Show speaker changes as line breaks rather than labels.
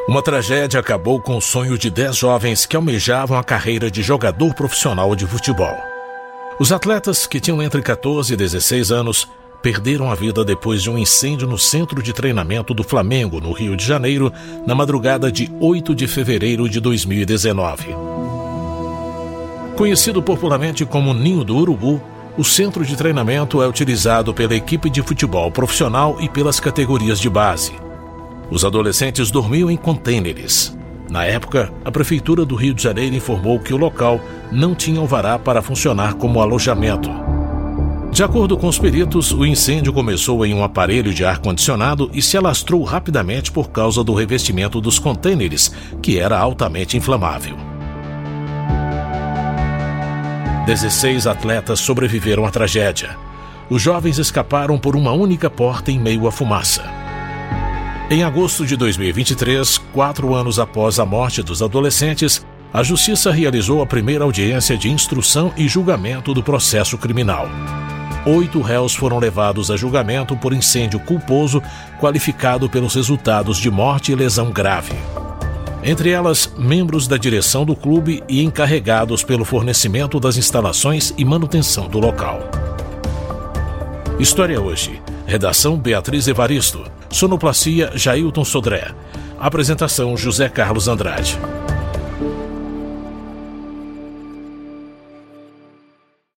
Uma tragédia acabou com o sonho de 10 jovens que almejavam a carreira de jogador profissional de futebol. Os atletas, que tinham entre 14 e 16 anos, perderam a vida depois de um incêndio no centro de treinamento do Flamengo, no Rio de Janeiro, na madrugada de 8 de fevereiro de 2019. Conhecido popularmente como Ninho do Urubu, o centro de treinamento é utilizado pela equipe de futebol profissional e pelas categorias de base. Os adolescentes dormiam em contêineres. Na época, a Prefeitura do Rio de Janeiro informou que o local não tinha alvará para funcionar como alojamento. De acordo com os peritos, o incêndio começou em um aparelho de ar-condicionado e se alastrou rapidamente por causa do revestimento dos contêineres, que era altamente inflamável. 16 atletas sobreviveram à tragédia. Os jovens escaparam por uma única porta em meio à fumaça. Em agosto de 2023, 4 anos após a morte dos adolescentes, a Justiça realizou a primeira audiência de instrução e julgamento do processo criminal. 8 réus foram levados a julgamento por incêndio culposo qualificado pelos resultados de morte e lesão grave. Entre elas, membros da direção do clube e encarregados pelo fornecimento das instalações e manutenção do local. História Hoje. Redação Beatriz Evaristo. Sonoplastia Jailton Sodré. Apresentação José Carlos Andrade.